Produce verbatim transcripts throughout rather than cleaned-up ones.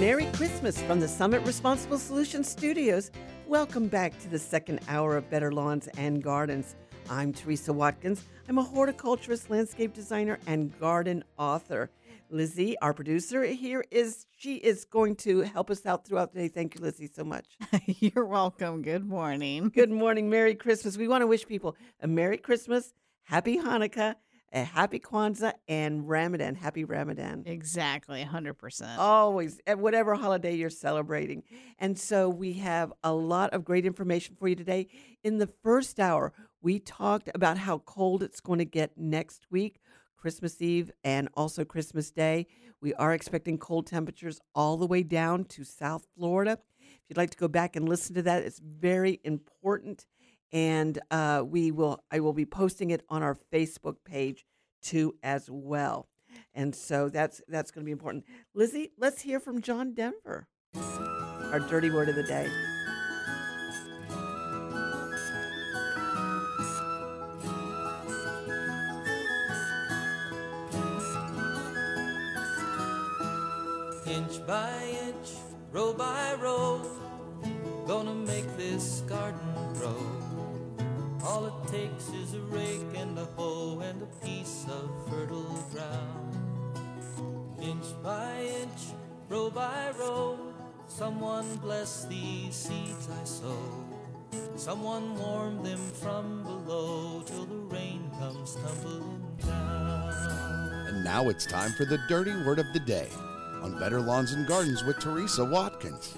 Merry Christmas from the Summit Responsible Solutions Studios. Welcome back to the second hour of Better Lawns and Gardens. I'm Teresa Watkins. I'm a horticulturist, landscape designer, and garden author. Lizzie, our producer here, is she is going to help us out throughout the day. Thank you, Lizzie, so much. You're welcome. Good morning. Good morning. Merry Christmas. We want to wish people a Merry Christmas, Happy Hanukkah, a Happy Kwanzaa, and Ramadan. Happy Ramadan. Exactly, one hundred percent. Always, at whatever holiday you're celebrating. And so we have a lot of great information for you today. In the first hour, we talked about how cold it's going to get next week, Christmas Eve and also Christmas Day. We are expecting cold temperatures all the way down to South Florida. If you'd like to go back and listen to that, it's very important. And uh, we will, I will be posting it on our Facebook page too as well. And so that's that's going to be important. Lizzie, let's hear from John Denver, our dirty word of the day. Inch by inch, row by row, gonna make this garden grow. All it takes is a rake and a hoe and a piece of fertile ground. Inch by inch, row by row, someone bless these seeds I sow. Someone warm them from below till the rain comes tumbling down. And now it's time for the dirty word of the day on Better Lawns and Gardens with Teresa Watkins.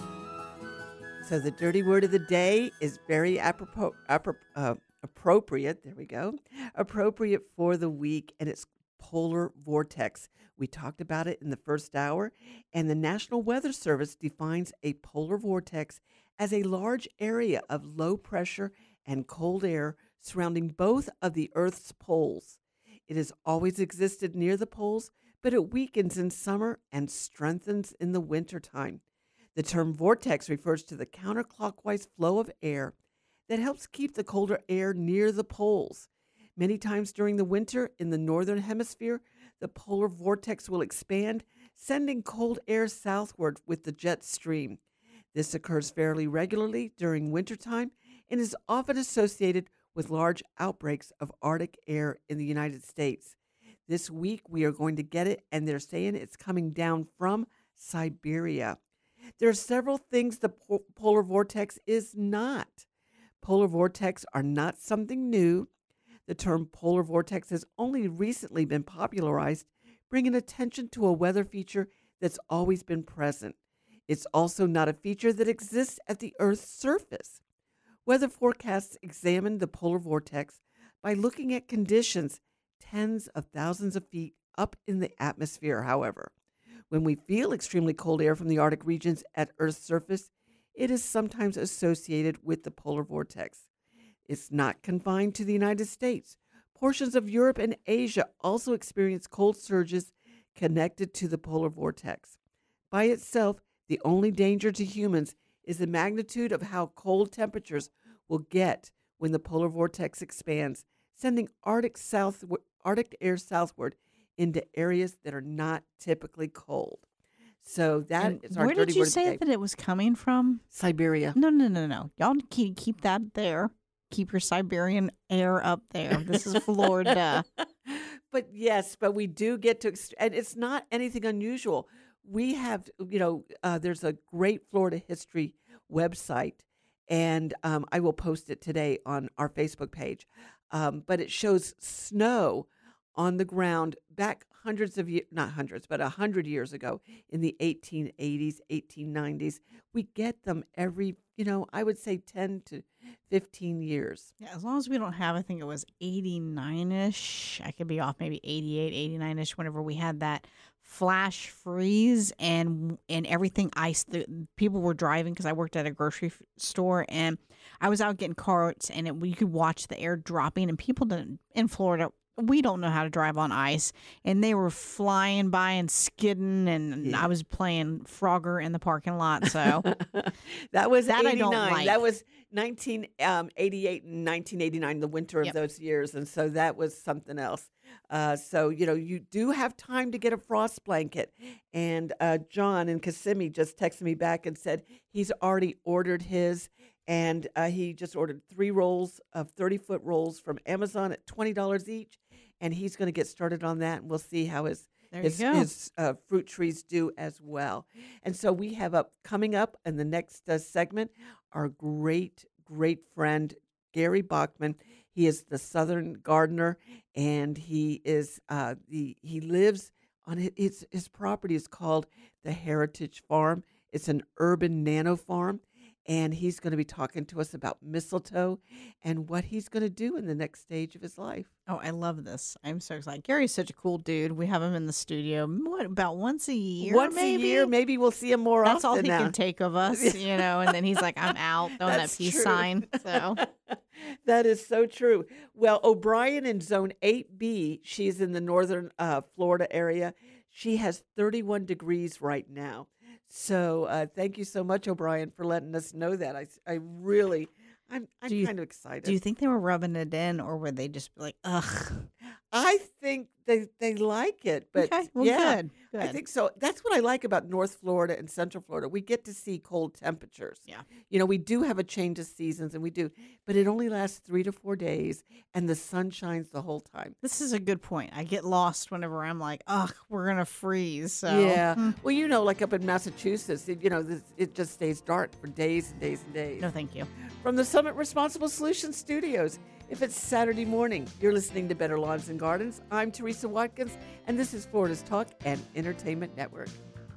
So the dirty word of the day is very apropos, apropos, uh, appropriate, there we go, appropriate for the week, and it's polar vortex. We talked about it in the first hour, and the National Weather Service defines a polar vortex as a large area of low pressure and cold air surrounding both of the Earth's poles. It has always existed near the poles, but it weakens in summer and strengthens in the wintertime. The term vortex refers to the counterclockwise flow of air that helps keep the colder air near the poles. Many times during the winter in the northern hemisphere, the polar vortex will expand, sending cold air southward with the jet stream. This occurs fairly regularly during wintertime and is often associated with large outbreaks of Arctic air in the United States. This week we are going to get it, and they're saying it's coming down from Siberia. There are several things the po- polar vortex is not. Polar vortex are not something new. The term polar vortex has only recently been popularized, bringing attention to a weather feature that's always been present. It's also not a feature that exists at the Earth's surface. Weather forecasts examine the polar vortex by looking at conditions tens of thousands of feet up in the atmosphere, however. When we feel extremely cold air from the Arctic regions at Earth's surface, it is sometimes associated with the polar vortex. It's not confined to the United States. Portions of Europe and Asia also experience cold surges connected to the polar vortex. By itself, the only danger to humans is the magnitude of how cold temperatures will get when the polar vortex expands, sending Arctic, south, Arctic air southward into areas that are not typically cold. So that And is our where dirty did you word of the say day. that it was coming from? Siberia. No, no, no, no. Y'all keep, keep that there. Keep your Siberian air up there. This is Florida. But yes, but we do get to, ex- and it's not anything unusual. We have, you know, uh, there's a great Florida history website, and um, I will post it today on our Facebook page. Um, but it shows snow on the ground back hundreds of years, not hundreds, but a hundred years ago in the eighteen eighties, eighteen nineties. We get them every, you know, I would say ten to fifteen years. Yeah, as long as we don't have, I think it was eighty-nine-ish. I could be off, maybe eighty-eight, eighty-nine-ish, whenever we had that flash freeze and and everything iced. The people were driving because I worked at a grocery f- store, and I was out getting carts, and it, you could watch the air dropping, and people didn't, in Florida we don't know how to drive on ice, and they were flying by and skidding, and Yeah. I was playing Frogger in the parking lot. So That was That I eighty-nine. don't like. That was nineteen eighty-eight and nineteen eighty-nine, the winter of Yep. those years. And so that was something else. Uh, so, you know, you do have time to get a frost blanket. And uh, John in Kissimmee just texted me back and said he's already ordered his. And uh, he just ordered three rolls of thirty-foot rolls from Amazon at twenty dollars each. And he's going to get started on that. And we'll see how his there you his, go. his uh, fruit trees do as well. And so we have up coming up in the next uh, segment our great, great friend, Gary Bachman. He is the Southern gardener, and he is uh, the he lives on his, his his property is called the Heritage Farm. It's an urban nano farm, and he's going to be talking to us about mistletoe and what he's going to do in the next stage of his life. Oh, I love this. I'm so excited. Gary's such a cool dude. We have him in the studio, what, about once a year, Once maybe? a year, maybe we'll see him more That's all often he now. can take of us, you know, and then he's like, I'm out, throwing that That's peace true. sign. So That is so true. Well, O'Brien in Zone eight B, she's in the northern uh, Florida area. She has thirty-one degrees right now. So uh, thank you so much, O'Brien, for letting us know that. I, I really, I'm, I'm Do you- kind of excited. do you think they were rubbing it in, or were they just like, ugh? I think they they like it, but Okay, well, yeah, good, good. I think so. That's what I like about North Florida and Central Florida. We get to see cold temperatures. Yeah. You know, we do have a change of seasons, and we do, but it only lasts three to four days, and the sun shines the whole time. This is a good point. I get lost whenever I'm like, ugh, we're going to freeze. So Yeah. mm, Well, you know, like up in Massachusetts, it, you know, this, it just stays dark for days and days and days. no, thank you. From the Summit Responsible Solutions Studios, if it's Saturday morning, you're listening to Better Lawns and Gardens. I'm Teresa Watkins, and this is Florida's Talk and Entertainment Network.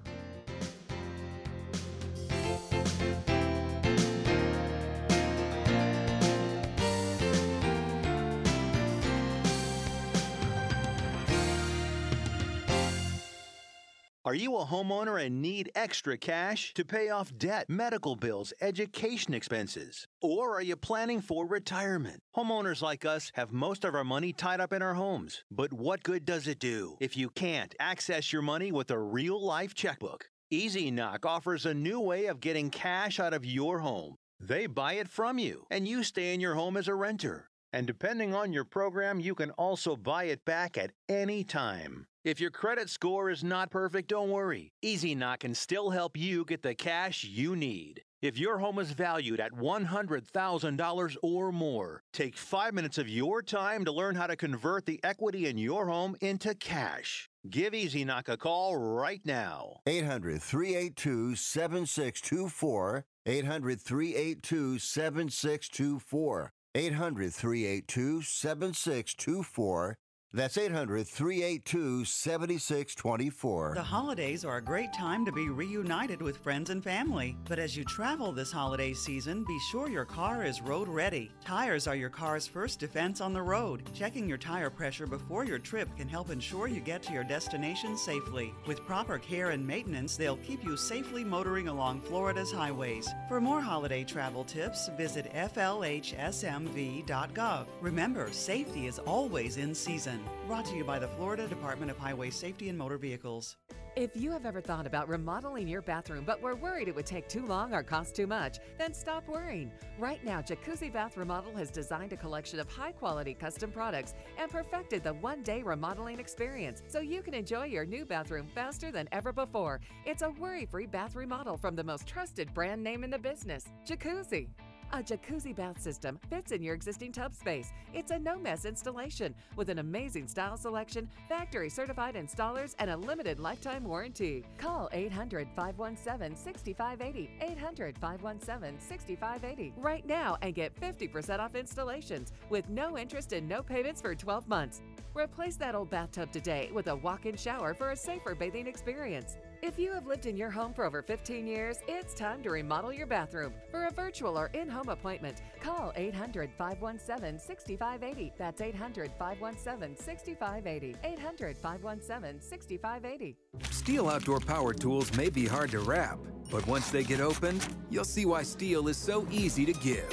Are you a homeowner and need extra cash to pay off debt, medical bills, education expenses? Or are you planning for retirement? Homeowners like us have most of our money tied up in our homes. But what good does it do if you can't access your money with a real-life checkbook? Easy Knock offers a new way of getting cash out of your home. They buy it from you, and you stay in your home as a renter. And depending on your program, you can also buy it back at any time. If your credit score is not perfect, don't worry. Easy Knock can still help you get the cash you need. If your home is valued at one hundred thousand dollars or more, take five minutes of your time to learn how to convert the equity in your home into cash. Give Easy Knock a call right now. eight hundred, three eight two, seven six two four. eight hundred, three eight two, seven six two four. eight hundred, three eight two, seven six two four. That's eight hundred, three eight two, seven six two four. The holidays are a great time to be reunited with friends and family. But as you travel this holiday season, be sure your car is road ready. Tires are your car's first defense on the road. Checking your tire pressure before your trip can help ensure you get to your destination safely. With proper care and maintenance, they'll keep you safely motoring along Florida's highways. For more holiday travel tips, visit F L H S M V dot gov. Remember, safety is always in season. Brought to you by the Florida Department of Highway Safety and Motor Vehicles. If you have ever thought about remodeling your bathroom but were worried it would take too long or cost too much, then stop worrying. Right now, Jacuzzi Bath Remodel has designed a collection of high-quality custom products and perfected the one-day remodeling experience so you can enjoy your new bathroom faster than ever before. It's a worry-free bath remodel from the most trusted brand name in the business, Jacuzzi. A jacuzzi bath system fits in your existing tub space. It's a no-mess installation with an amazing style selection, factory-certified installers, and a limited lifetime warranty. Call eight hundred, five one seven, six five eight zero, eight hundred, five one seven, six five eight zero right now and get fifty percent off installations with no interest and no payments for twelve months. Replace that old bathtub today with a walk-in shower for a safer bathing experience. If you have lived in your home for over fifteen years, it's time to remodel your bathroom. For a virtual or in-home appointment, call eight hundred, five one seven, six five eight zero. That's eight hundred, five one seven, six five eight zero. eight hundred, five one seven, six five eight zero. Stihl outdoor power tools may be hard to wrap, but once they get opened, you'll see why Stihl is so easy to give.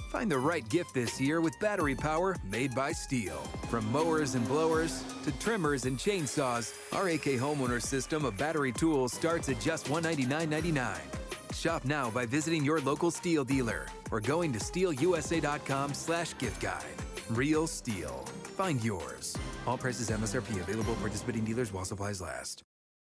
Find the right gift this year with battery power made by Steel. From mowers and blowers to trimmers and chainsaws, our A K Homeowner system of battery tools starts at just one hundred ninety-nine ninety-nine. Shop now by visiting your local Steel dealer or going to steel u s a dot com slash gift guide. Real Steel. Find yours. All prices M S R P available at participating dealers while supplies last.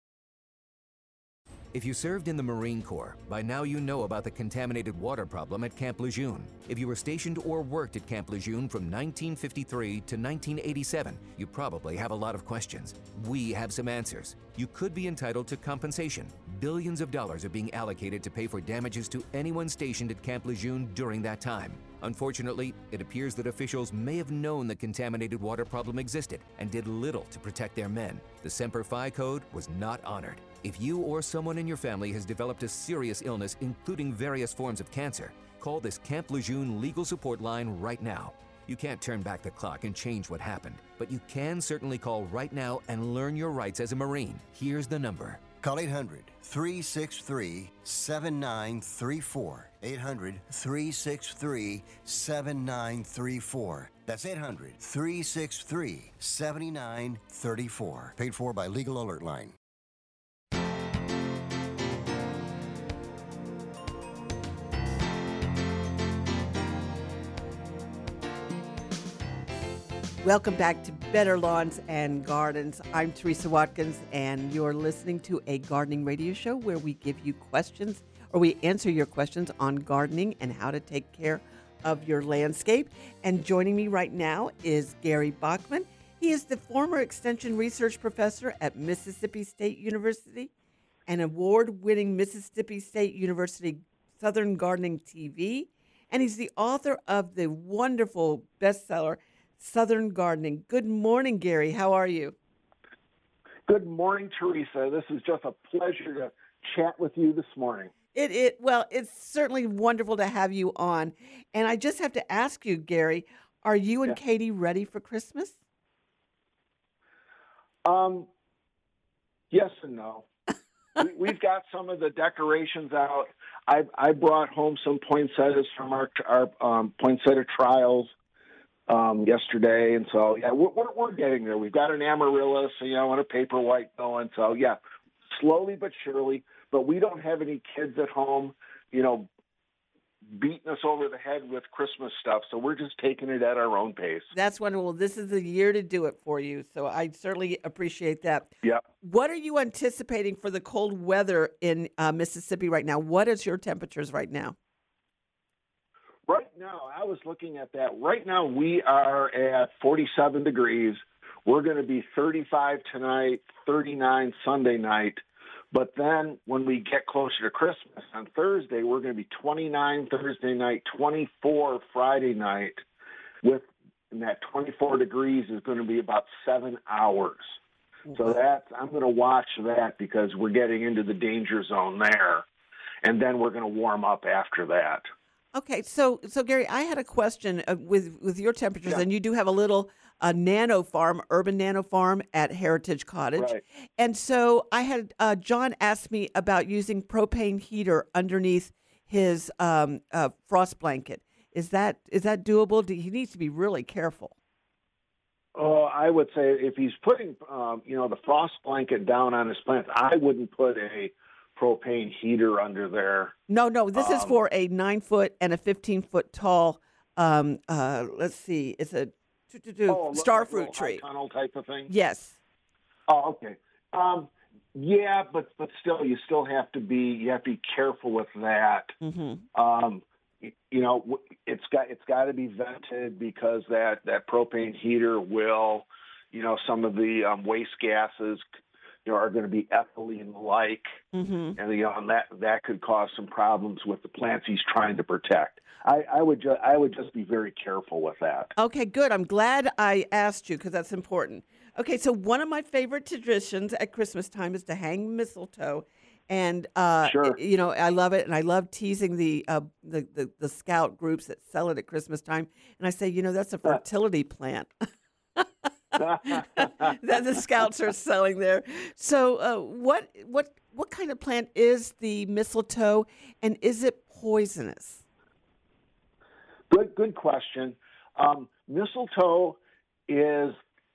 If you served in the Marine Corps, by now you know about the contaminated water problem at Camp Lejeune. If you were stationed or worked at Camp Lejeune from nineteen fifty-three to nineteen eighty-seven, you probably have a lot of questions. We have some answers. You could be entitled to compensation. Billions of dollars are being allocated to pay for damages to anyone stationed at Camp Lejeune during that time. Unfortunately, it appears that officials may have known the contaminated water problem existed and did little to protect their men. The Semper Fi code was not honored. If you or someone in your family has developed a serious illness, including various forms of cancer, call this Camp Lejeune legal support line right now. You can't turn back the clock and change what happened, but you can certainly call right now and learn your rights as a Marine. Here's the number. Call eight hundred, three six three, seven nine three four. eight hundred, three six three, seven nine three four. That's eight hundred, three six three, seven nine three four. Paid for by Legal Alert Line. Welcome back to Better Lawns and Gardens. I'm Teresa Watkins, and you're listening to a gardening radio show where we give you questions, or we answer your questions on gardening and how to take care of your landscape. And joining me right now is Gary Bachman. He is the former Extension Research Professor at Mississippi State University, an award-winning Mississippi State University Southern Gardening T V, and he's the author of the wonderful bestseller, Southern Gardening. Good morning, Gary. How are you? Good morning, Teresa. This is just a pleasure to chat with you this morning. It it well, it's certainly wonderful to have you on. And I just have to ask you, Gary, are you and yeah. Katie ready for Christmas? Um, yes and no. we, we've got some of the decorations out. I I brought home some poinsettias from our our um, poinsettia trials Um, yesterday, and so yeah, we're, we're we're getting there. We've got an amaryllis, you know, and a paper white going. So yeah, slowly but surely. But we don't have any kids at home, you know, beating us over the head with Christmas stuff. So we're just taking it at our own pace. That's wonderful. This is the year to do it for you. So I certainly appreciate that. Yeah. What are you anticipating for the cold weather in uh, Mississippi right now? What is your temperatures right now? Right now, I was looking at that. Right now, we are at forty-seven degrees. We're going to be thirty-five tonight, thirty-nine Sunday night. But then when we get closer to Christmas on Thursday, we're going to be twenty-nine Thursday night, twenty-four Friday night. With and that twenty-four degrees is going to be about seven hours. So that's I'm going to watch that because we're getting into the danger zone there. And then we're going to warm up after that. Okay, so so Gary, I had a question uh, with with your temperatures, Yeah. and you do have a little uh, nano farm, urban nano farm at Heritage Cottage, Right. and so I had uh, John asked me about using propane heater underneath his um, uh, frost blanket. Is that is that doable? Do, he needs to be really careful. Oh, I would say if he's putting, um, you know, the frost blanket down on his plants, I wouldn't put a propane heater under there. No, no, this is Um, for a nine foot and a fifteen foot tall. Um, uh, let's see, it's a do, do, do, Oh, look, star like a fruit little high tree. tunnel type of thing. Yes. Oh, okay. Um, yeah, but but still, you still have to be you have to be careful with that. Mm-hmm. Um, y- you know, w- it's got it's got to be vented because that that propane heater will, you know, some of the um, waste gases, you know, are going to be ethylene-like, Mm-hmm. and you know, and that that could cause some problems with the plants he's trying to protect. I, I would just I would just be very careful with that. Okay, good. I'm glad I asked you because that's important. Okay, so one of my favorite traditions at Christmas time is to hang mistletoe, and uh, Sure. you know I love it, and I love teasing the, uh, the the the scout groups that sell it at Christmas time, and I say, you know, that's a fertility plant. that the scouts are selling there. So, uh, what what what kind of plant is the mistletoe, and is it poisonous? Good, good question. Um, mistletoe is,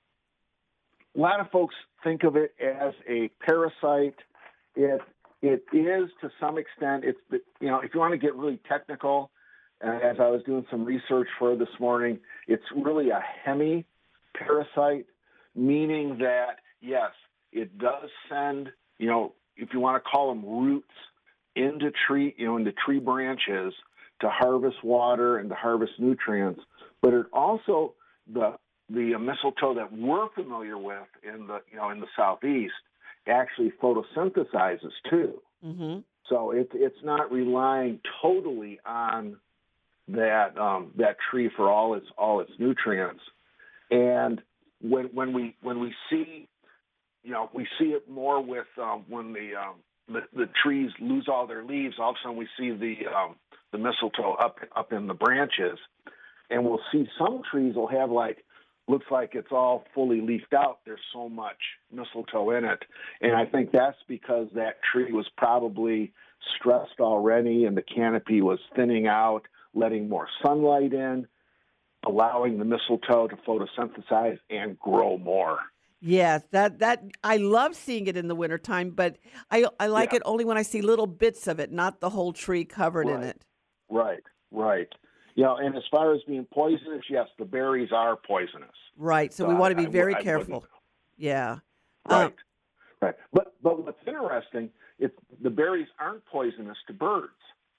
a lot of folks think of it as a parasite. It it is to some extent. It's the- you know, if you want to get really technical, uh, as I was doing some research for this morning, it's really a hemiparasite, meaning that yes, it does send, you know, if you want to call them roots, into tree, you know, into tree branches to harvest water and to harvest nutrients. But it also, the the mistletoe that we're familiar with in the, you know, in the southeast actually photosynthesizes too. Mm-hmm. So it's it's not relying totally on that um, that tree for all its all its nutrients. And when when we when we see, you know, we see it more with um, when the, um, the the trees lose all their leaves. All of a sudden, we see the um, the mistletoe up up in the branches, and we'll see some trees will have like, looks like it's all fully leafed out. There's so much mistletoe in it, and I think that's because that tree was probably stressed already, and the canopy was thinning out, letting more sunlight in, allowing the mistletoe to photosynthesize and grow more. Yes, that that I love seeing it in the wintertime, but I I like Yeah. it only when I see little bits of it, not the whole tree covered in Right. it. Right, right. You know, and as far as being poisonous, yes, the berries are poisonous. Right. So, So we want to I- be I very w- I careful. wouldn't- Yeah. Right, Um, right. But but what's interesting is the berries aren't poisonous to birds,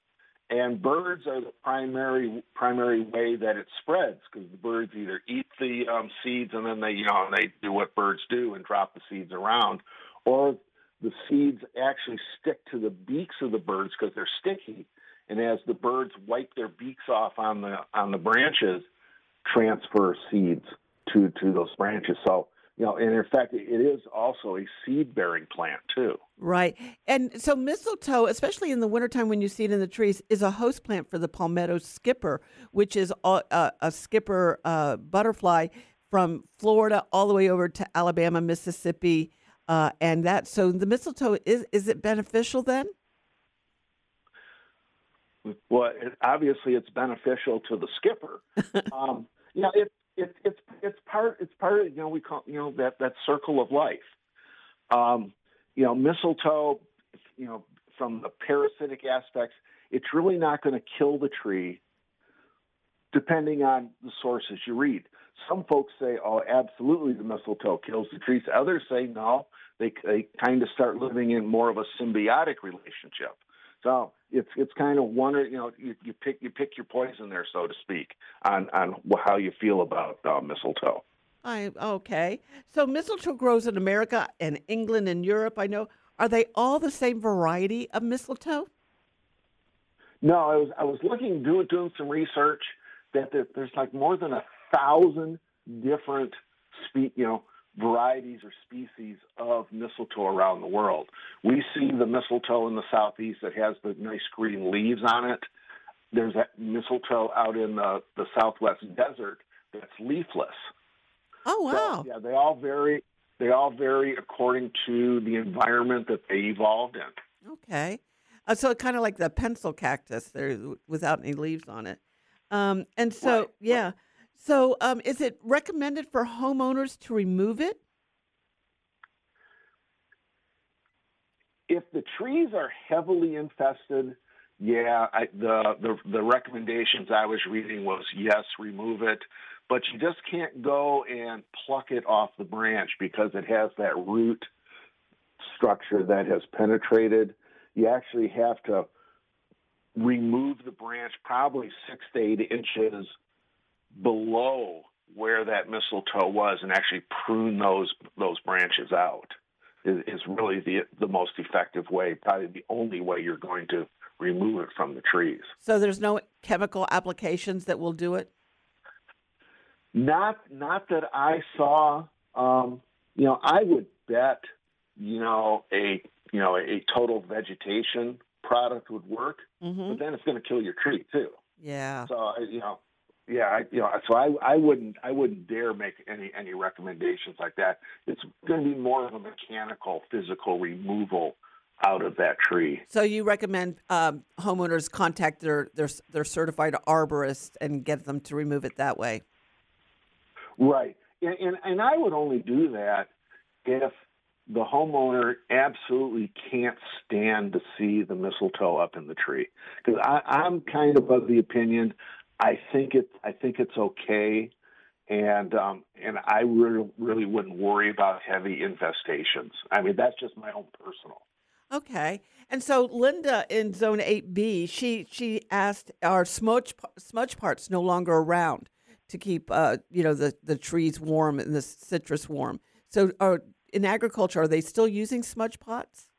and birds are the primary primary way that it spreads, because the birds either eat the um, seeds and then they you know they do what birds do and drop the seeds around, or the seeds actually stick to the beaks of the birds because they're sticky, and as the birds wipe their beaks off on the on the branches, transfer seeds to to those branches. So, you know, and in fact, it is also a seed-bearing plant too. Right. And so mistletoe, especially in the wintertime when you see it in the trees, is a host plant for the palmetto skipper, which is a, a, a skipper uh, butterfly from Florida all the way over to Alabama, Mississippi, uh, and that. So the mistletoe, is is it beneficial then? Well, it, obviously, it's beneficial to the skipper. um, you know, it, it, it's it's part it's part of, you know, we call, you know, that that circle of life. Um, you know, mistletoe, you know, from the parasitic aspects, it's really not going to kill the tree, depending on the sources you read. Some folks say, "Oh, absolutely, the mistletoe kills the trees." Others say, "No, they they kind of start living in more of a symbiotic relationship." So it's it's kind of one, or you know, you, you pick you pick your poison there, so to speak, on on how you feel about uh, mistletoe. I okay. So mistletoe grows in America and England and Europe. I know. Are they all the same variety of mistletoe? No, I was I was looking doing doing some research that there, there's like more than a thousand different spe- you know varieties or species of mistletoe around the world. We see the mistletoe in the southeast that has the nice green leaves on it. There's that mistletoe out in the, the southwest desert that's leafless. Oh wow! So, yeah, they all vary. They all vary according to the environment that they evolved in. Okay. Uh, so kind of like the pencil cactus, there without any leaves on it. Um, and so, Right, yeah. right. So, um, is it recommended for homeowners to remove it? If the trees are heavily infested, yeah, I, the, the the recommendations I was reading was yes, remove it, but you just can't go and pluck it off the branch because it has that root structure that has penetrated. You actually have to remove the branch probably six to eight inches below where that mistletoe was, and actually prune those those branches out. Is, is really the the most effective way, probably the only way you're going to remove it from the trees. So there's no chemical applications that will do it? Not not that I saw. Um, you know, I would bet, you know, a you know a total vegetation product would work, Mm-hmm. but then it's going to kill your tree too. Yeah. So I- you know, yeah, I, you know, so I I wouldn't I wouldn't dare make any any recommendations like that. It's going to be more of a mechanical, physical removal out of that tree. So you recommend um, homeowners contact their, their their certified arborist and get them to remove it that way? Right. And, and, and I would only do that if the homeowner absolutely can't stand to see the mistletoe up in the tree. Because I'm kind of of the opinion, I think it, I think it's okay, and um, and I really really wouldn't worry about heavy infestations. I mean, that's just my own personal. Okay. And so Linda in Zone eight B, she she asked, are smudge smudge parts no longer around to keep uh, you know the, the trees warm and the citrus warm? So are, in agriculture, are they still using smudge pots?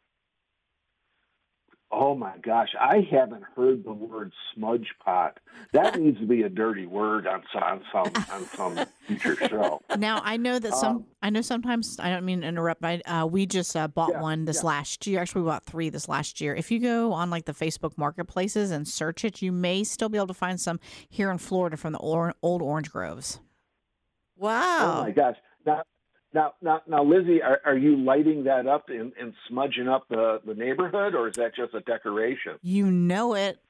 Oh my gosh, I haven't heard the word smudge pot. That needs to be a dirty word on some on some, on some future show. Now I know that some. Um, I know sometimes. I don't mean to interrupt. But uh, we just uh, bought Yeah, one this yeah. last year. Actually, we bought three this last year. If you go on like the Facebook marketplaces and search it, you may still be able to find some here in Florida from the or- old orange groves. Wow. Oh my gosh. Now, now, now, now Lizzie, are, are you lighting that up and, and smudging up the, the neighborhood, or is that just a decoration? You know it.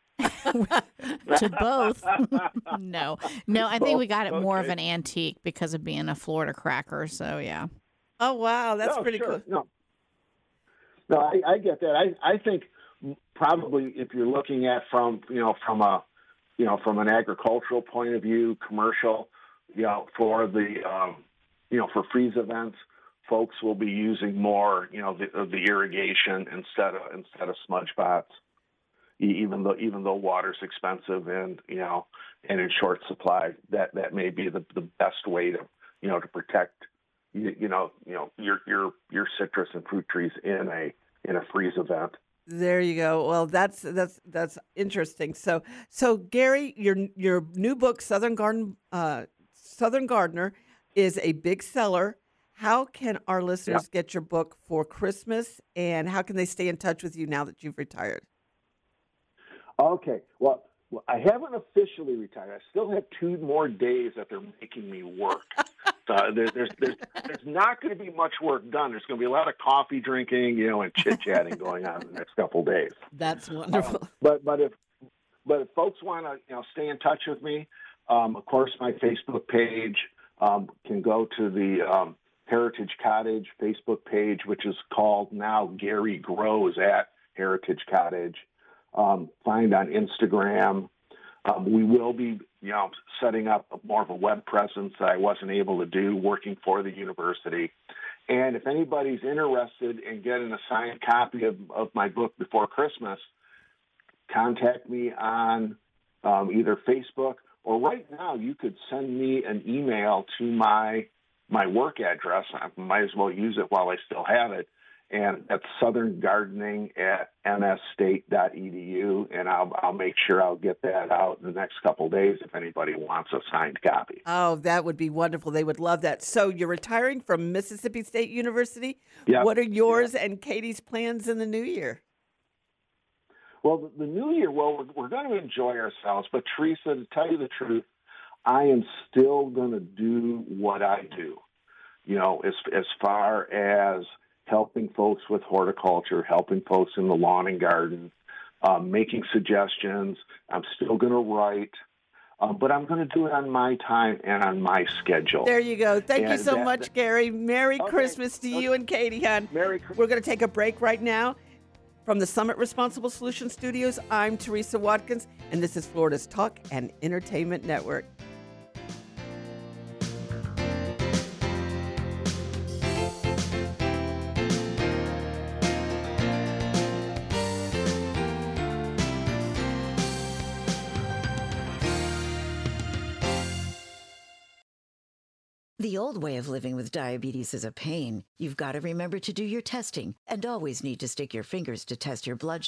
To both. no, no. I think we got it more of Okay. an antique because of being a Florida cracker. So yeah. Oh, wow. That's No, pretty sure. cool. No, no, I, I get that. I, I think probably if you're looking at from you know from a you know from an agricultural point of view, commercial, you know for the um, you know for freeze events, folks will be using more you know the, of the irrigation instead of instead of smudge pots. E- Even though even though water's expensive and you know and in short supply, that, that may be the, the best way to you know to protect you, you know you know your your your citrus and fruit trees in a in a freeze event. There you go. Well, that's that's that's interesting. So, so Gary, your your new book, Southern Garden, uh, Southern Gardener, is a big seller. How can our listeners get your book for Christmas, and how can they stay in touch with you now that you've retired? Okay, well, well, I haven't officially retired. I still have two more days that they're making me work. Uh, there, there's, there's, there's not going to be much work done. There's going to be a lot of coffee drinking, you know, and chit chatting going on in the next couple of days. That's wonderful. Um, but but if but if folks want to you know stay in touch with me, um, of course my Facebook page um, can go to the um, Heritage Cottage Facebook page, which is called now Gary Grows at Heritage Cottage. Um, find on Instagram. Um, we will be, you know, setting up more of a web presence that I wasn't able to do working for the university. And if anybody's interested in getting a signed copy of, of my book before Christmas, contact me on um, either Facebook or right now you could send me an email to my my work address. I might as well use it while I still have it. And that's Southern Gardening at m s state dot e d u, and I'll I'll make sure I'll get that out in the next couple of days if anybody wants a signed copy. Oh, that would be wonderful. They would love that. So you're retiring from Mississippi State University. Yep. What are yours and Katie's plans in the new year? Well, the, the new year, well, we're, we're going to enjoy ourselves. But Teresa, to tell you the truth, I am still going to do what I do. You know, as as far as helping folks with horticulture, helping folks in the lawn and garden, um, making suggestions. I'm still going to write, um, but I'm going to do it on my time and on my schedule. There you go. Thank you And so that- much, that- Gary. Merry Okay. Christmas to you and Katie, hon. Merry Christmas. We're going to take a break right now. From the Summit Responsible Solutions Studios, I'm Teresa Watkins, and this is Florida's Talk and Entertainment Network. The old way of living with diabetes is a pain. You've got to remember to do your testing and always need to stick your fingers to test your blood sugar.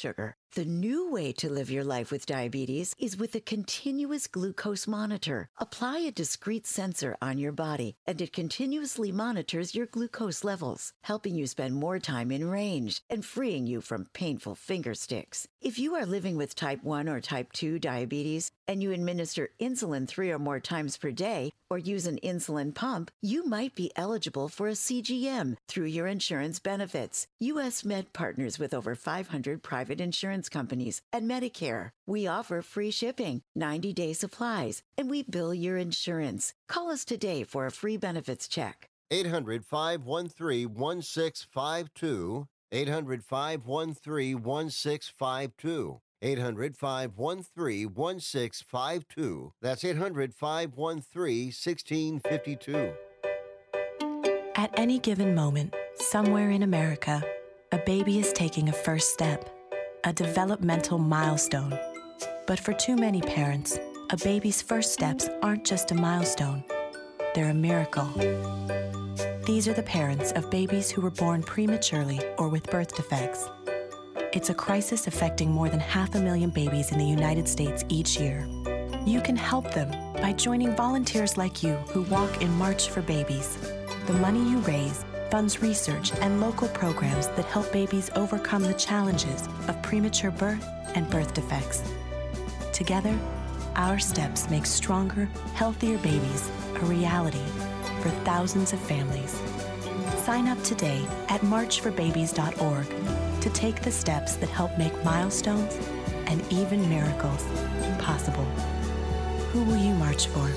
The new way to live your life with diabetes is with a continuous glucose monitor. Apply a discrete sensor on your body, and it continuously monitors your glucose levels, helping you spend more time in range and freeing you from painful finger sticks. If you are living with type one or type two diabetes and you administer insulin three or more times per day or use an insulin pump, you might be eligible for a C G M through your insurance benefits. U S Med partners with over five hundred private insurance companies and Medicare. We offer free shipping, ninety-day supplies, and we bill your insurance. Call us today for a free benefits check. eight hundred, five one three, one six five two. eight hundred, five one three, one six five two. eight hundred, five one three, one six five two. That's eight hundred, five one three, one six five two. At any given moment, somewhere in America, a baby is taking a first step, a developmental milestone. But for too many parents, a baby's first steps aren't just a milestone. They're a miracle. These are the parents of babies who were born prematurely or with birth defects. It's a crisis affecting more than half a million babies in the United States each year. You can help them by joining volunteers like you who walk in March for Babies. The money you raise funds research and local programs that help babies overcome the challenges of premature birth and birth defects. Together, our steps make stronger, healthier babies a reality for thousands of families. Sign up today at march for babies dot org to take the steps that help make milestones and even miracles possible. Who will you march for?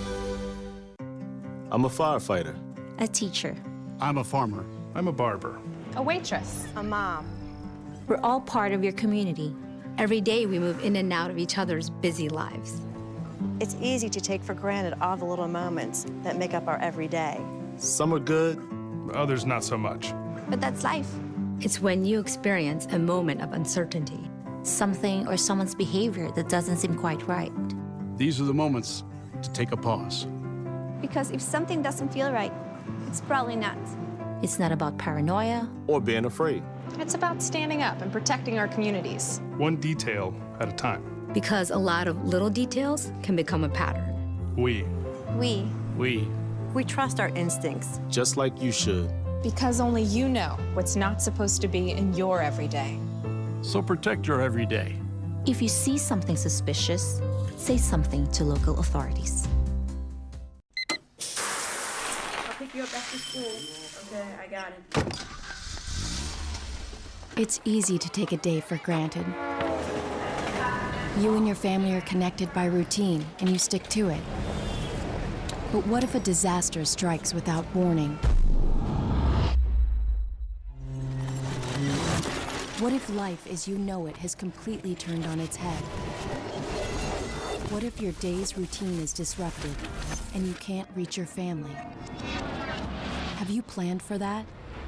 I'm a firefighter. A teacher. I'm a farmer. I'm a barber. A waitress. A mom. We're all part of your community. Every day we move in and out of each other's busy lives. It's easy to take for granted all the little moments that make up our everyday. Some are good, others not so much. But that's life. It's when you experience a moment of uncertainty. Something or someone's behavior that doesn't seem quite right. These are the moments to take a pause. Because if something doesn't feel right, it's probably not. It's not about paranoia or being afraid. It's about standing up and protecting our communities. One detail at a time. Because a lot of little details can become a pattern. We. We. We. We trust our instincts. Just like you should. Because only you know what's not supposed to be in your everyday. So protect your everyday. If you see something suspicious, say something to local authorities. I'll pick you up after school. Okay, I got it. It's easy to take a day for granted. You and your family are connected by routine, and you stick to it. But what if a disaster strikes without warning? What if life as you know it has completely turned on its head? What if your day's routine is disrupted and you can't reach your family? Have you planned for that?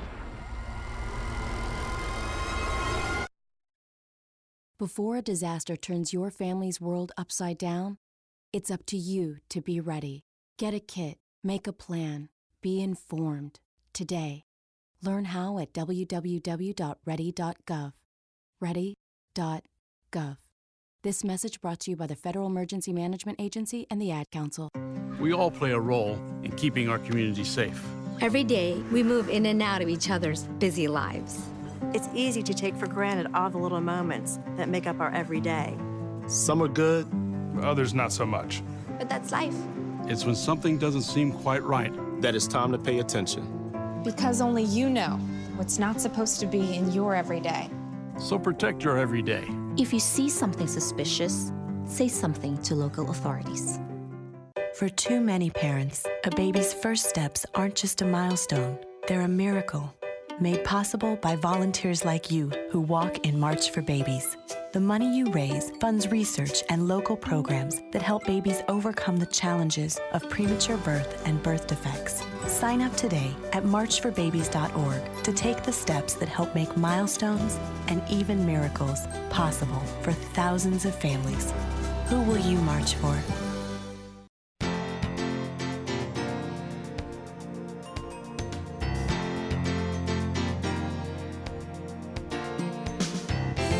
Before a disaster turns your family's world upside down, it's up to you to be ready. Get a kit, make a plan, be informed today. Learn how at w w w dot ready dot gov. ready dot gov. This message brought to you by the Federal Emergency Management Agency and the Ad Council. We all play a role in keeping our community safe. Every day, we move in and out of each other's busy lives. It's easy to take for granted all the little moments that make up our everyday. Some are good, others not so much. But that's life. It's when something doesn't seem quite right that it's time to pay attention. Because only you know what's not supposed to be in your everyday. So protect your everyday. If you see something suspicious, say something to local authorities. For too many parents, a baby's first steps aren't just a milestone, they're a miracle. Made possible by volunteers like you who walk in March for Babies. The money you raise funds research and local programs that help babies overcome the challenges of premature birth and birth defects. Sign up today at march for babies dot org to take the steps that help make milestones and even miracles possible for thousands of families. Who will you march for?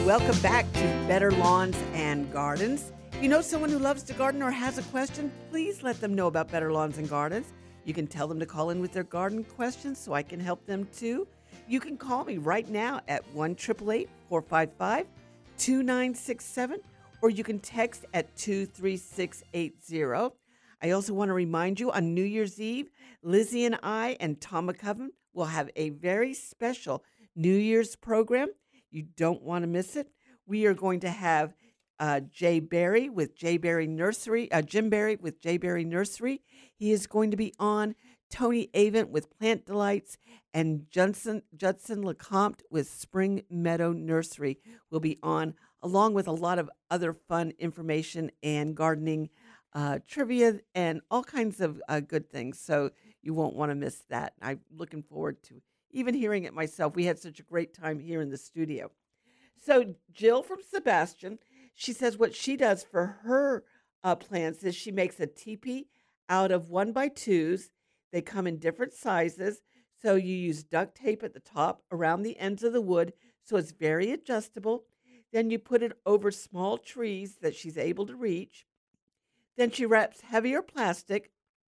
Welcome back to Better Lawns and Gardens. If you know someone who loves to garden or has a question, please let them know about Better Lawns and Gardens. You can tell them to call in with their garden questions so I can help them too. You can call me right now at one eight eight eight, four five five, two nine six seven, or you can text at two three six eight zero. I also want to remind you on New Year's Eve, Lizzie and I and Tom McCoven will have a very special New Year's program. You don't want to miss it. We are going to have uh, Jay Berry with Jay Berry Nursery, uh, Jim Berry with Jay Berry Nursery. He is going to be on. Tony Avent with Plant Delights, and Judson, Judson LeCompte with Spring Meadow Nursery will be on, along with a lot of other fun information and gardening uh, trivia and all kinds of uh, good things. So you won't want to miss that. I'm looking forward to even hearing it myself. We had such a great time here in the studio. So Jill from Sebastian, she says what she does for her uh, plants is she makes a teepee out of one by twos. They come in different sizes, so you use duct tape at the top around the ends of the wood, so it's very adjustable. Then you put it over small trees that she's able to reach. Then she wraps heavier plastic.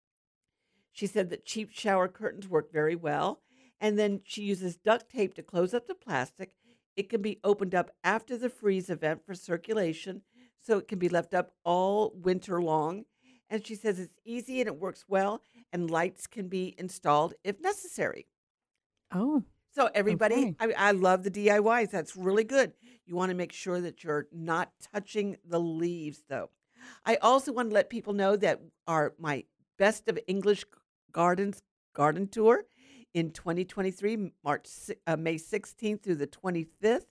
She said that cheap shower curtains work very well. And then she uses duct tape to close up the plastic. It can be opened up after the freeze event for circulation, so it can be left up all winter long. And she says it's easy and it works well, and lights can be installed if necessary. Oh. So everybody, okay. I, I love the D I Ys. That's really good. You want to make sure that you're not touching the leaves, though. I also want to let people know that our my Best of English Gardens garden tour in twenty twenty-three, March uh, May sixteenth through the twenty-fifth,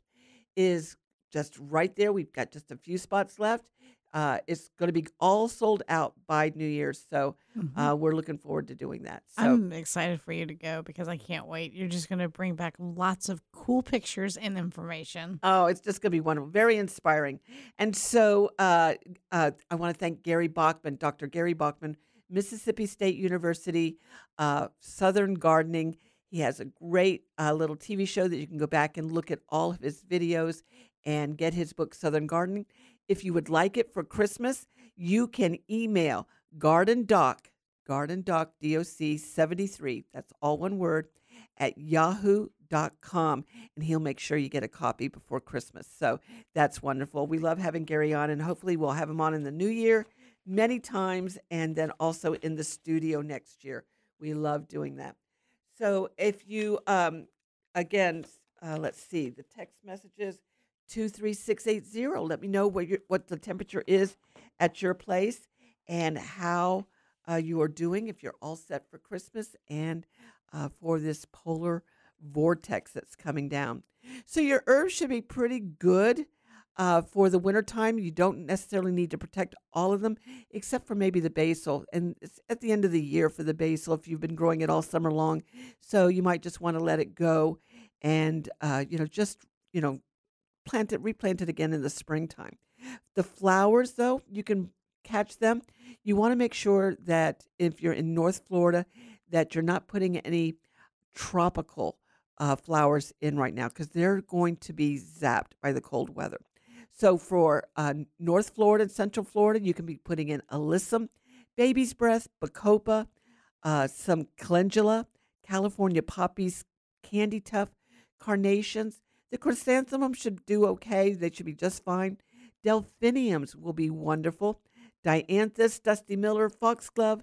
is just right there. We've got just a few spots left. Uh, it's going to be all sold out by New Year's, so Mhm. uh, we're looking forward to doing that. So I'm excited for you to go because I can't wait. You're just going to bring back lots of cool pictures and information. Oh, it's just going to be wonderful, very inspiring. And so uh, uh, I want to thank Gary Bachman, Doctor Gary Bachman, Mississippi State University, uh, Southern Gardening. He has a great uh, little T V show that you can go back and look at all of his videos and get his book, Southern Gardening. If you would like it for Christmas, you can email Garden Doc, Garden Doc, D O C seventy-three, that's all one word, at yahoo dot com, and he'll make sure you get a copy before Christmas. So that's wonderful. We love having Gary on, and hopefully we'll have him on in the new year many times, and then also in the studio next year. We love doing that. So if you, um, again, uh, let's see, the text messages, two three six eight zero. Let me know what your, what the temperature is at your place and how uh, you are doing, if you're all set for Christmas and uh, for this polar vortex that's coming down. So your herbs should be pretty good uh, for the wintertime. You don't necessarily need to protect all of them, except for maybe the basil. And it's at the end of the year for the basil if you've been growing it all summer long. So you might just want to let it go and, uh, you know, just, you know, plant it, replant it again in the springtime. The flowers, though, you can catch them. You want to make sure that if you're in North Florida, that you're not putting any tropical uh, flowers in right now because they're going to be zapped by the cold weather. So for uh, North Florida and Central Florida, you can be putting in alyssum, baby's breath, bacopa, uh, some calendula, California poppies, candy tuft, carnations. The chrysanthemum should do okay. They should be just fine. Delphiniums will be wonderful. Dianthus, Dusty Miller, foxglove,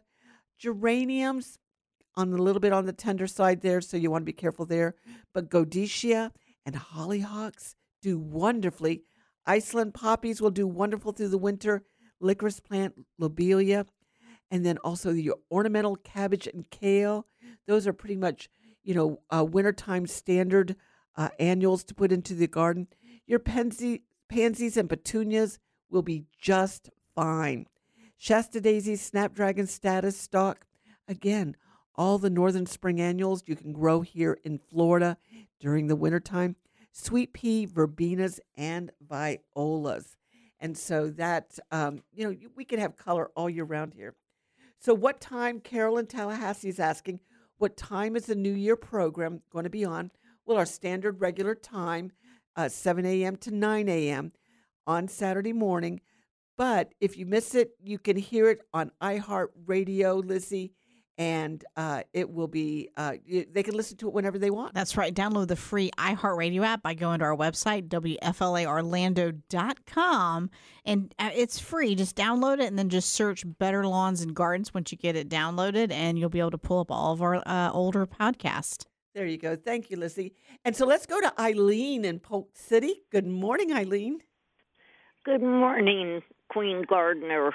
geraniums on a little bit on the tender side there, so you want to be careful there. But Godetia and hollyhocks do wonderfully. Iceland poppies will do wonderful through the winter. Licorice plant, lobelia, and then also your ornamental cabbage and kale. Those are pretty much, you know, uh, wintertime standard uh, annuals to put into the garden. Your pansy, pansies and petunias will be just fine. Shasta daisies, snapdragon status stock. Again, all the northern spring annuals you can grow here in Florida during the wintertime. Sweet pea, verbenas, and violas. And so that, um, you know, we can have color all year round here. So what time, Carol in Tallahassee is asking, what time is the New Year program going to be on? Well, our standard regular time uh, seven a.m. to nine a.m. on Saturday morning. But if you miss it, you can hear it on iHeartRadio, Lizzie, and uh, it will be, uh, you, they can listen to it whenever they want. That's right. Download the free iHeartRadio app by going to our website, W F L A Orlando dot com. And uh, it's free. Just download it and then just search Better Lawns and Gardens once you get it downloaded, and you'll be able to pull up all of our uh, older podcasts. There you go. Thank you, Lizzie. And so let's go to Eileen in Polk City. Good morning, Eileen. Good morning, Queen Gardner.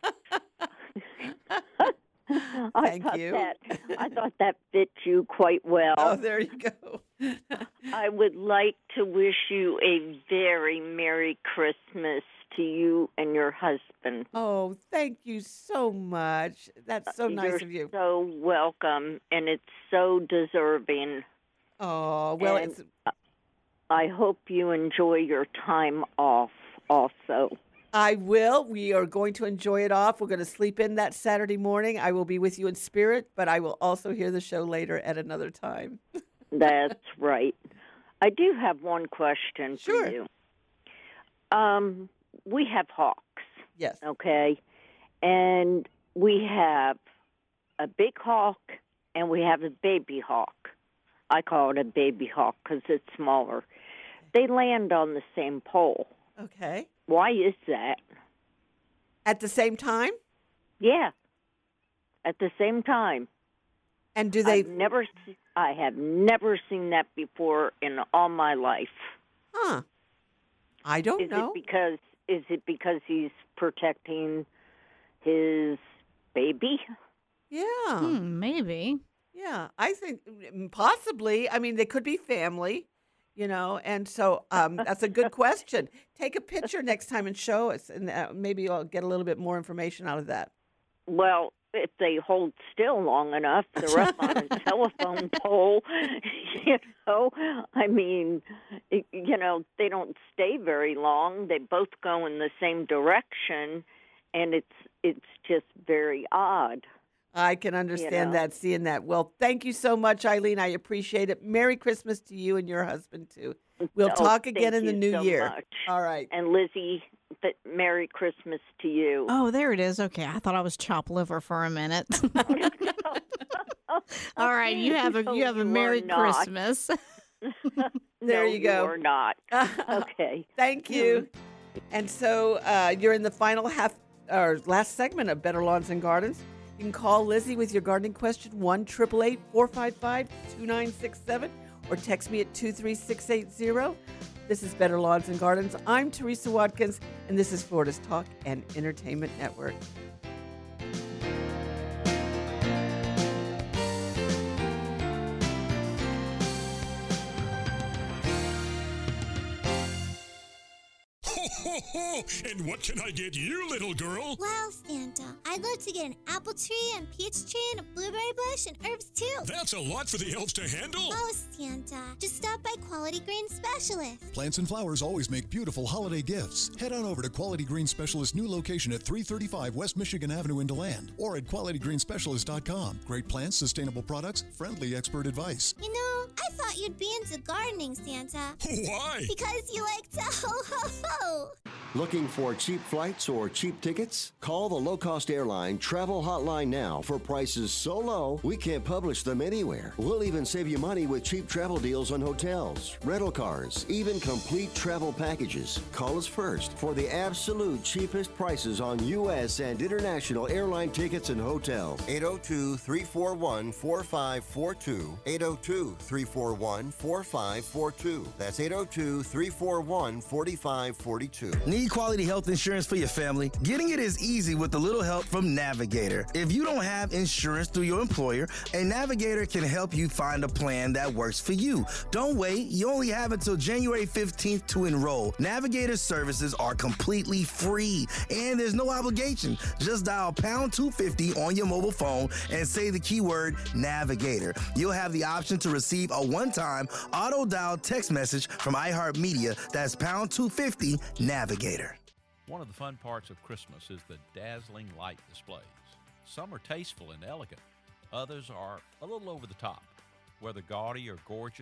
I Thank thought you. That, I thought that fit you quite well. Oh, there you go. I would like to wish you a very Merry Christmas to you and your husband. Oh, thank you so much. That's so nice You're of you. so welcome, and it's so deserving. Oh, well, And it's... I hope you enjoy your time off also. I will. We are going to enjoy it off. We're going to sleep in that Saturday morning. I will be with you in spirit, but I will also hear the show later at another time. That's right. I do have one question Sure. for you. Um, we have hawks. Yes. Okay. And we have a big hawk and we have a baby hawk. I call it a baby hawk because it's smaller. They land on the same pole. Okay. Why is that? At the same time? Yeah. At the same time. And do they... I've never, se- I have never seen that before in all my life. Huh. I don't is know. It because, is it because he's protecting his baby? Yeah. Hmm, maybe. Yeah. I think mm, possibly. I mean, they could be family, you know, and so um, that's a good question. Take a picture next time and show us, and uh, maybe I'll get a little bit more information out of that. Well, if they hold still long enough, they're up on a telephone pole. You know, I mean, it, you know, they don't stay very long. They both go in the same direction, and it's it's just very odd. I can understand know. that, seeing that. Well, thank you so much, Eileen. I appreciate it. Merry Christmas to you and your husband, too. We'll Oh, talk again in thank the you new so year. much. All right. And Lizzie, but Merry Christmas to you. Oh, there it is. Okay, I thought I was chopped liver for a minute. All right, you have a No, you have a you Merry are not. Christmas. There No, you go. are not. Okay. Thank you. And so uh, you're in the final half or last segment of Better Lawns and Gardens. You can call Lizzie with your gardening question, one eight eight eight, four five five, two nine six seven, or text me at two three six eight zero. This is Better Lawns and Gardens. I'm Teresa Watkins, and this is Florida's Talk and Entertainment Network. Ho, ho! And what can I get you, little girl? Well, Santa, I'd love to get an apple tree and peach tree and a blueberry bush and herbs too. That's a lot for the elves to handle. Oh, Santa, just stop by Quality Green Specialist. Plants and flowers always make beautiful holiday gifts. Head on over to Quality Green Specialist's new location at three thirty-five West Michigan Avenue in DeLand or at quality green specialist dot com. Great plants, sustainable products, friendly expert advice. You know, I thought you'd be into gardening, Santa. Why? Because you like to ho ho ho. Looking for cheap flights or cheap tickets? Call the low-cost airline travel hotline now for prices so low we can't publish them anywhere. We'll even save you money with cheap travel deals on hotels, rental cars, even complete travel packages. Call us first for the absolute cheapest prices on U S and international airline tickets and hotels. eight oh two, three four one, four five four two. eight oh two, three four one, four five four two. That's eight oh two, three four one, four five four two. Need quality health insurance for your family? Getting it is easy with a little help from Navigator. If you don't have insurance through your employer, a Navigator can help you find a plan that works for you. Don't wait. You only have until January fifteenth to enroll. Navigator services are completely free and there's no obligation. Just dial pound two fifty on your mobile phone and say the keyword Navigator. You'll have the option to receive a one-time auto-dial text message from iHeartMedia. That's pound two fifty Navigator. One of the fun parts of Christmas is the dazzling light displays. Some are tasteful and elegant. Others are a little over the top. Whether gaudy or gorgeous,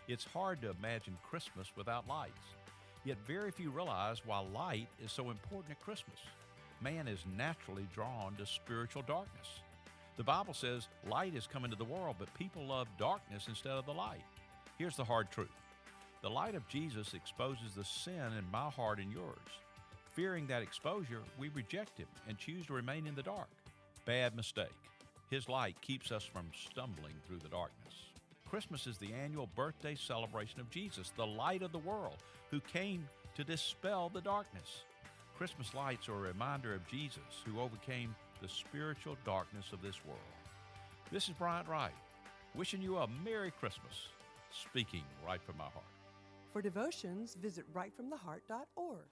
It's hard to imagine Christmas without lights. Yet very few realize why light is so important at Christmas. Man is naturally drawn to spiritual darkness. The Bible says light is come into the world, but people love darkness instead of the light. Here's the hard truth. The light of Jesus exposes the sin in my heart and yours. Fearing that exposure, we reject him and choose to remain in the dark. Bad mistake. His light keeps us from stumbling through the darkness. Christmas is the annual birthday celebration of Jesus, the light of the world, who came to dispel the darkness. Christmas lights are a reminder of Jesus, who overcame the spiritual darkness of this world. This is Bryant Wright, wishing you a Merry Christmas, speaking right from my heart. For devotions, visit right from the heart dot org.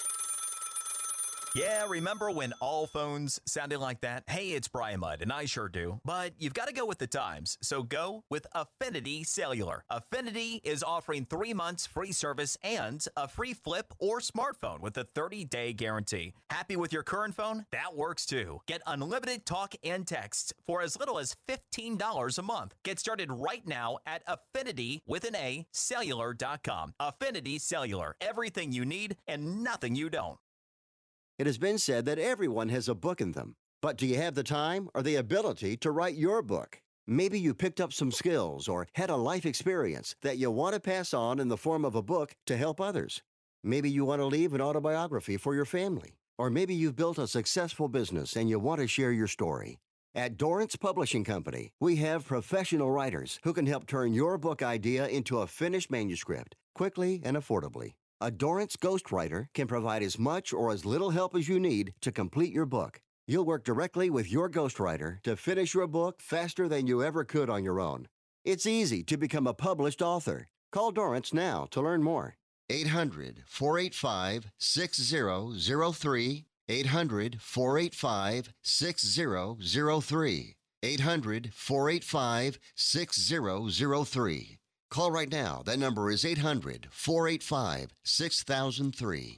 Yeah, remember when all phones sounded like that? Hey, it's Brian Mudd, and I sure do. But you've got to go with the times, so go with Affinity Cellular. Affinity is offering three months free service and a free flip or smartphone with a thirty-day guarantee. Happy with your current phone? That works too. Get unlimited talk and texts for as little as fifteen dollars a month. Get started right now at Affinity with an A, cellular dot com. Affinity Cellular. Everything you need and nothing you don't. It has been said that everyone has a book in them. But do you have the time or the ability to write your book? Maybe you picked up some skills or had a life experience that you want to pass on in the form of a book to help others. Maybe you want to leave an autobiography for your family. Or maybe you've built a successful business and you want to share your story. At Dorrance Publishing Company, we have professional writers who can help turn your book idea into a finished manuscript quickly and affordably. A Dorrance ghostwriter can provide as much or as little help as you need to complete your book. You'll work directly with your ghostwriter to finish your book faster than you ever could on your own. It's easy to become a published author. Call Dorrance now to learn more. eight hundred, four eight five, six zero zero three. eight hundred, four eight five, six zero zero three. eight hundred, four eight five, six zero zero three. Call right now. That number is eight hundred, four eight five, six thousand three.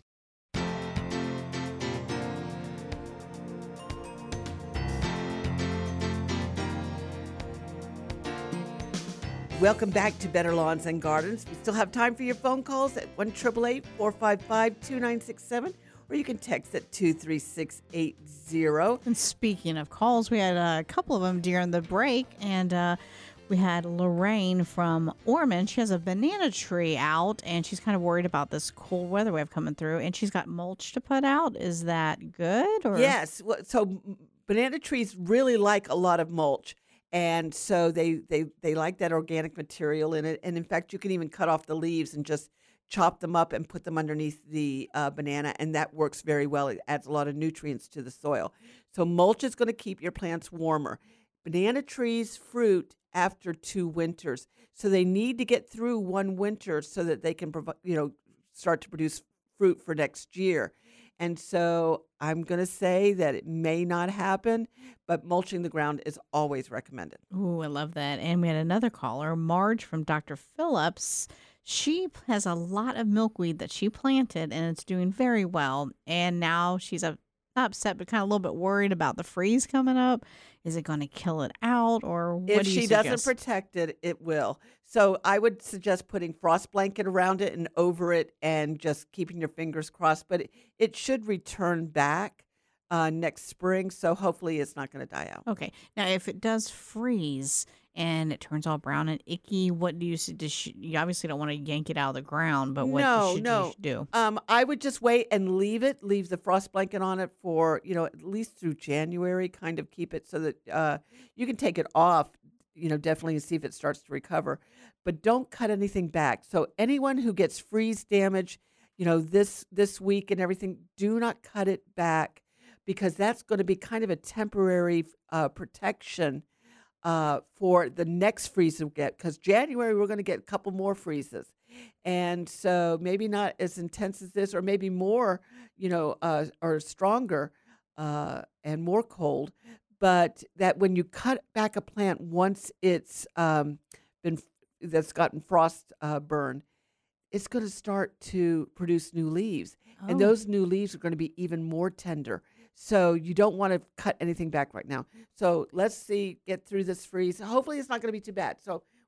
Welcome back to Better Lawns and Gardens. We still have time for your phone calls at one eight eight eight, four five five, two nine six seven, or you can text at two three six eight zero. And speaking of calls, we had a couple of them during the break, and uh, we had Lorraine from Ormond. She has a banana tree out, and she's kind of worried about this cold weather we have coming through, and she's got mulch to put out. Is that good? Or? Yes. Well, so banana trees really like a lot of mulch, and so they, they, they like that organic material in it. And, in fact, you can even cut off the leaves and just chop them up and put them underneath the uh, banana, and that works very well. It adds a lot of nutrients to the soil. So mulch is going to keep your plants warmer. Banana trees fruit after two winters, so they need to get through one winter so that they can provi- you know, start to produce fruit for next year. And so I'm going to say that it may not happen, but mulching the ground is always recommended. Ooh, I love that. And we had another caller, Marge from Doctor Phillips. She has a lot of milkweed that she planted, and it's doing very well. And now she's a not upset, but kind of a little bit worried about the freeze coming up. Is it going to kill it out, or what if do you she suggest? doesn't protect it, it will. So I would suggest putting frost blanket around it and over it, and just keeping your fingers crossed. But it, it should return back uh, next spring, so hopefully it's not going to die out. Okay. Now, if it does freeze and it turns all brown and icky, what do you suggest? You obviously don't want to yank it out of the ground, but what no, should no. you do? Um, I would just wait and leave it, leave the frost blanket on it for, you know, at least through January, kind of keep it so that uh, you can take it off, you know, definitely and see if it starts to recover. But don't cut anything back. So anyone who gets freeze damage, you know, this this week and everything, do not cut it back, because that's going to be kind of a temporary uh, protection uh, for the next freeze we get. Because January, we're going to get a couple more freezes. And so maybe not as intense as this, or maybe more, you know, uh, or stronger uh, and more cold. But that when you cut back a plant once it's um, been, that's gotten frost uh, burn, it's going to start to produce new leaves. Oh. And those new leaves are going to be even more tender. So you don't want to cut anything back right now. So let's see, get through this freeze. Hopefully it's not going to be too bad. So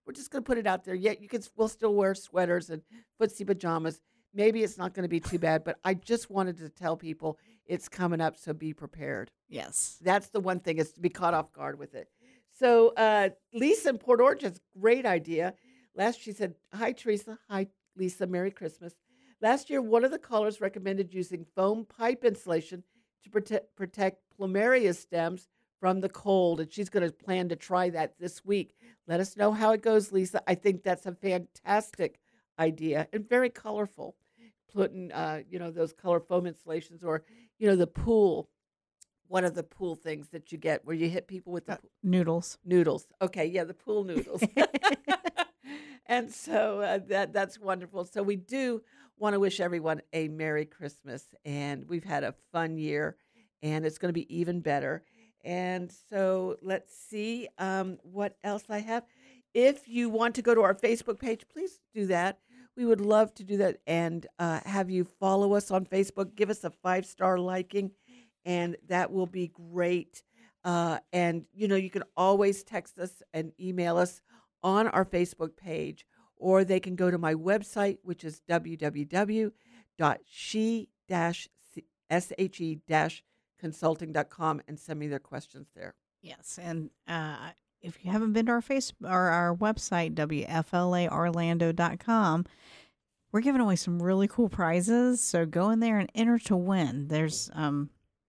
we're just going to put it out there. Yet you can, we'll still wear sweaters and footsie pajamas. Maybe it's not going to be too bad, but I just wanted to tell people it's coming up, so be prepared. Yes. That's the one thing, is to be caught off guard with it. So uh, Lisa in Port Orange has a great idea. Last, she said, hi, Teresa. Hi, Lisa. Merry Christmas. Last year, one of the callers recommended using foam pipe insulation to protect, protect plumeria stems from the cold, and she's going to plan to try that this week. Let us know how it goes, Lisa. I think that's a fantastic idea and very colorful. Putting, uh, you know, those color foam insulations, or, you know, the pool. One of the pool things that you get where you hit people with the uh, noodles. Noodles. Okay, yeah, the pool noodles. And so uh, that that's wonderful. So we do want to wish everyone a Merry Christmas, and we've had a fun year, and it's going to be even better. And so let's see um, what else I have. If you want to go to our Facebook page, please do that. We would love to do that and uh, have you follow us on Facebook. Give us a five-star liking, and that will be great. Uh, and, you know, you can always text us and email us on our Facebook page, or they can go to my website, which is w w w dot she dash s h e dash consulting dot com, and send me their questions there. Yes, and uh, if you haven't been to our face or our website, w f l a orlando dot com, we're giving away some really cool prizes. So go in there and enter to win. There's, um,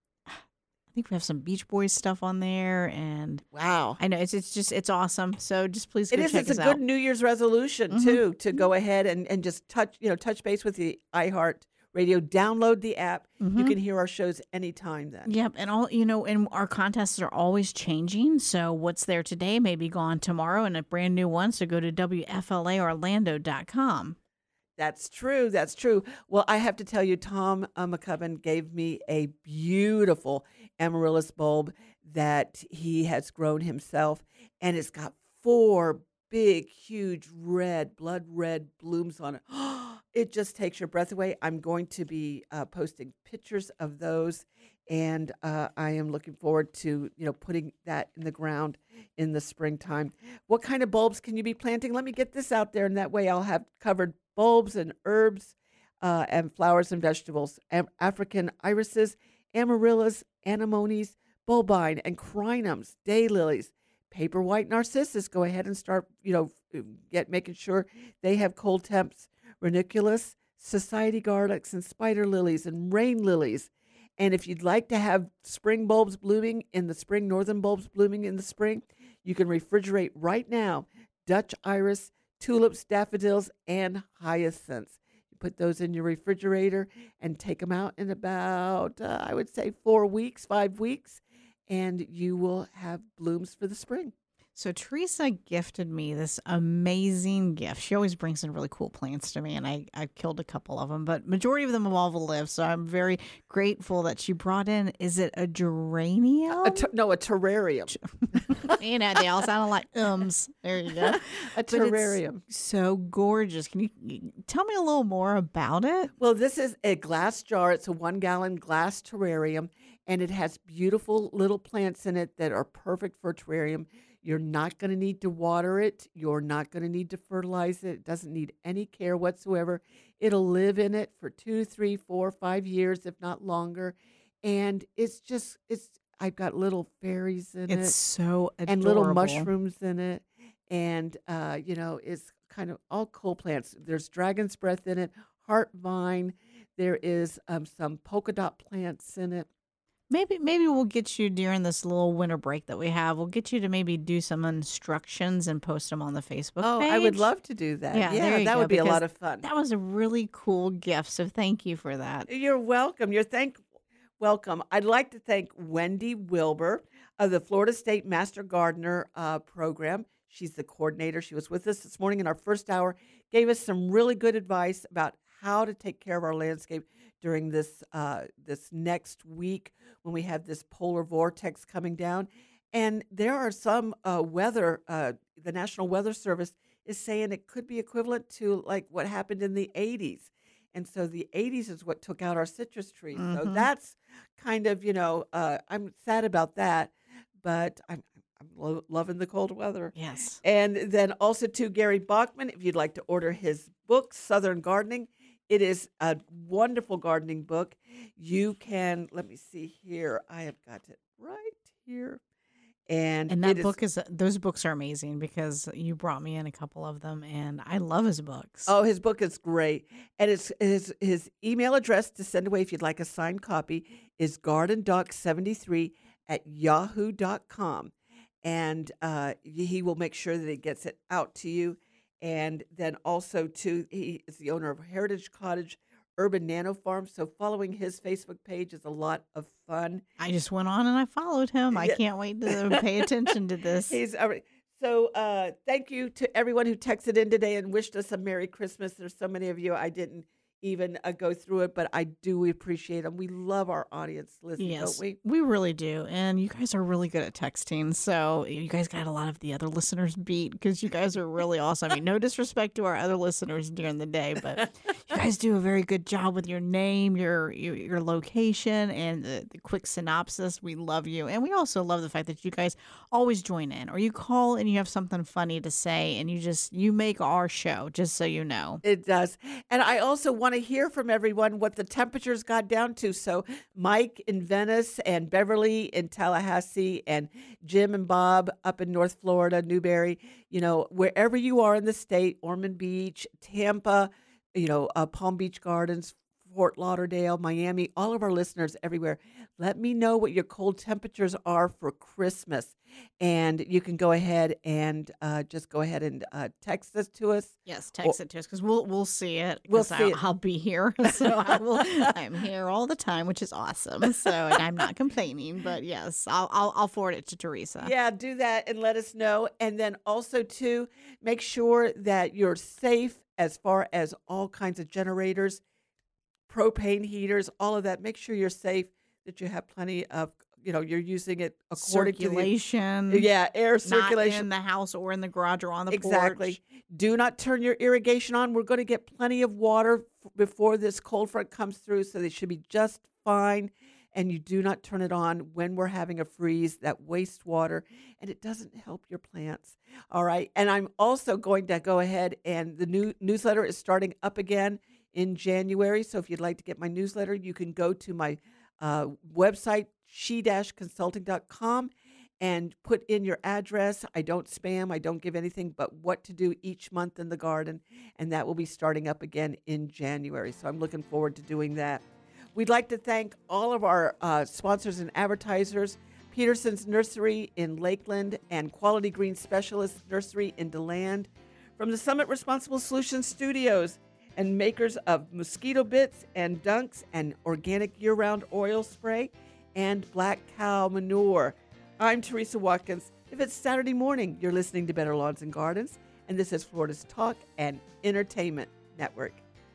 I think we have some Beach Boys stuff on there, and wow, I know it's it's just it's awesome. So just please go it is. check It's us a out. good New Year's resolution Mm-hmm. too, to go ahead and, and just touch you know touch base with the iHeart Radio. Download the app. Mm-hmm. You can hear our shows anytime. Then. Yep, and all you know, and our contests are always changing. So what's there today may be gone tomorrow, and a brand new one. So go to w f l a orlando dot com. That's true. That's true. Well, I have to tell you, Tom uh, McCubbin gave me a beautiful amaryllis bulb that he has grown himself, and it's got four big, huge red, blood red blooms on it. It just takes your breath away. I'm going to be uh, posting pictures of those, and uh, I am looking forward to, you know, putting that in the ground in the springtime. What kind of bulbs can you be planting? Let me get this out there, and that way I'll have covered bulbs and herbs uh, and flowers and vegetables, Am- African irises, amaryllis, anemones, bulbine, and crinums, daylilies, paper white narcissus. Go ahead and start, you know, get making sure they have cold temps, ranunculus, society garlics, and spider lilies, and rain lilies. And if you'd like to have spring bulbs blooming in the spring, northern bulbs blooming in the spring, you can refrigerate right now Dutch iris, tulips, daffodils, and hyacinths. You put those in your refrigerator and take them out in about, uh, I would say, four weeks, five weeks, and you will have blooms for the spring. So Teresa gifted me this amazing gift. She always brings in really cool plants to me, and I, I killed a couple of them, but majority of them have all lived, so I'm very grateful that she brought in, is it a geranium? A ter- no, a terrarium. You know, they all sound like ums. There you go. A terrarium. So gorgeous. Can you tell me a little more about it? Well, this is a glass jar. It's a one-gallon glass terrarium, and it has beautiful little plants in it that are perfect for a terrarium. You're not going to need to water it. You're not going to need to fertilize it. It doesn't need any care whatsoever. It'll live in it for two, three, four, five years, if not longer. And it's just, it's, I've got little fairies in it. It's so adorable. And little mushrooms in it. And, uh, you know, it's kind of all cool plants. There's dragon's breath in it, heart vine. There is um, some polka dot plants in it. Maybe maybe we'll get you during this little winter break that we have. We'll get you to maybe do some instructions and post them on the Facebook oh, page. I would love to do that. Yeah, Yeah, there you that go, would be a because lot of fun. That was a really cool gift, so thank you for that. You're welcome. You're thank welcome. I'd like to thank Wendy Wilbur of the Florida State Master Gardener uh, program. She's the coordinator. She was with us this morning in our first hour, gave us some really good advice about how to take care of our landscape during this uh, this next week when we have this polar vortex coming down. And there are some uh, weather, uh, the National Weather Service is saying it could be equivalent to like what happened in the eighties. And so the eighties is what took out our citrus trees. So Mhm. that's kind of, you know, uh, I'm sad about that, but I'm I'm lo- loving the cold weather. Yes. And then also to Gary Bachman, if you'd like to order his book, Southern Gardening, it is a wonderful gardening book. You can, let me see here. I have got it right here. And, And that it is- book is, those books are amazing because you brought me in a couple of them and I love his books. Oh, his book is great. And it's his his email address to send away if you'd like a signed copy is garden doc seventy-three at yahoo dot com. And uh, he will make sure that he gets it out to you. And then also, too, he is the owner of Heritage Cottage Urban Nano Farm. So following his Facebook page is a lot of fun. I just went on and I followed him. I Yeah. can't wait to pay attention to this. He's all right. So uh, thank you to everyone who texted in today and wished us a Merry Christmas. There's so many of you. I didn't even uh, go through it, but I do appreciate them. We love our audience listening, Yes, don't we? we really do. And you guys are really good at texting. So you guys got a lot of the other listeners beat because you guys are really awesome. I mean, no disrespect to our other listeners during the day, but you guys do a very good job with your name, your your, your location, and the, the quick synopsis. We love you. And we also love the fact that you guys always join in or you call and you have something funny to say and you just, you make our show, just so you know. It does. And I also want to hear from everyone what the temperatures got down to. So Mike in Venice and Beverly in Tallahassee and Jim and Bob up in North Florida, Newberry, you know, wherever you are in the state, Ormond Beach, Tampa, you know, uh, Palm Beach Gardens, Fort Lauderdale, Miami, all of our listeners everywhere. Let me know what your cold temperatures are for Christmas. And you can go ahead and uh, just go ahead and uh, text this to us. Yes, text it to us because we'll we'll see it. We'll 'cause see I'll, it. I'll be here, so I will. I'm here all the time, which is awesome. So and I'm not complaining, but yes, I'll I'll, I'll forward it to Teresa. Yeah, do that and let us know. And then also, too, make sure that you're safe as far as all kinds of generators, propane heaters, all of that. Make sure you're safe, that you have plenty of, you know, you're using it according Circulation, to the, yeah, air not circulation. in the house or in the garage or on the Exactly. porch. Do not turn your irrigation on. We're going to get plenty of water f- before this cold front comes through, so they should be just fine. And you do not turn it on when we're having a freeze, that wastes water, and it doesn't help your plants. All right. And I'm also going to go ahead, and the new newsletter is starting up again in January. So if you'd like to get my newsletter, you can go to my uh, website, she dash consulting dot com, and put in your address. I don't spam. I don't give anything but what to do each month in the garden. And that will be starting up again in January. So I'm looking forward to doing that. We'd like to thank all of our uh, sponsors and advertisers, Peterson's Nursery in Lakeland and Quality Green Specialist Nursery in DeLand. From the Summit Responsible Solutions Studios and makers of mosquito bits and dunks and organic year-round oil spray and black cow manure. I'm Teresa Watkins. If it's Saturday morning, you're listening to Better Lawns and Gardens, and this is Florida's Talk and Entertainment Network.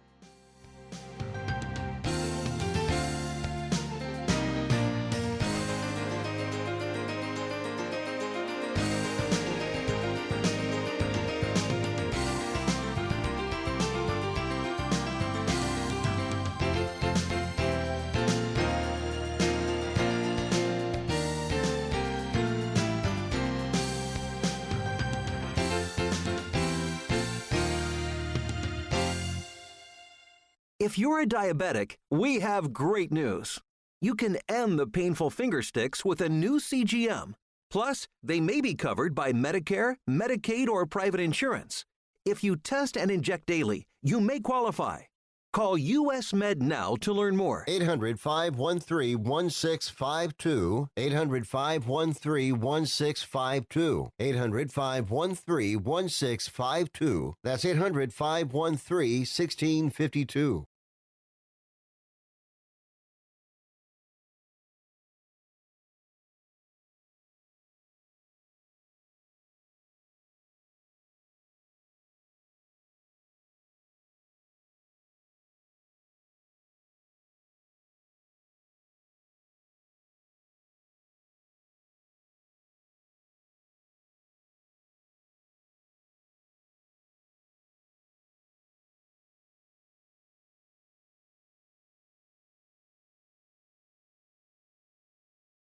If you're a diabetic, we have great news. You can end the painful finger sticks with a new C G M. Plus, they may be covered by Medicare, Medicaid, or private insurance. If you test and inject daily, you may qualify. Call U S Med now to learn more. eight hundred, five one three, one six five two. eight hundred, five one three, one six five two. eight hundred, five one three, one six five two. That's eight hundred, five one three, one six five two.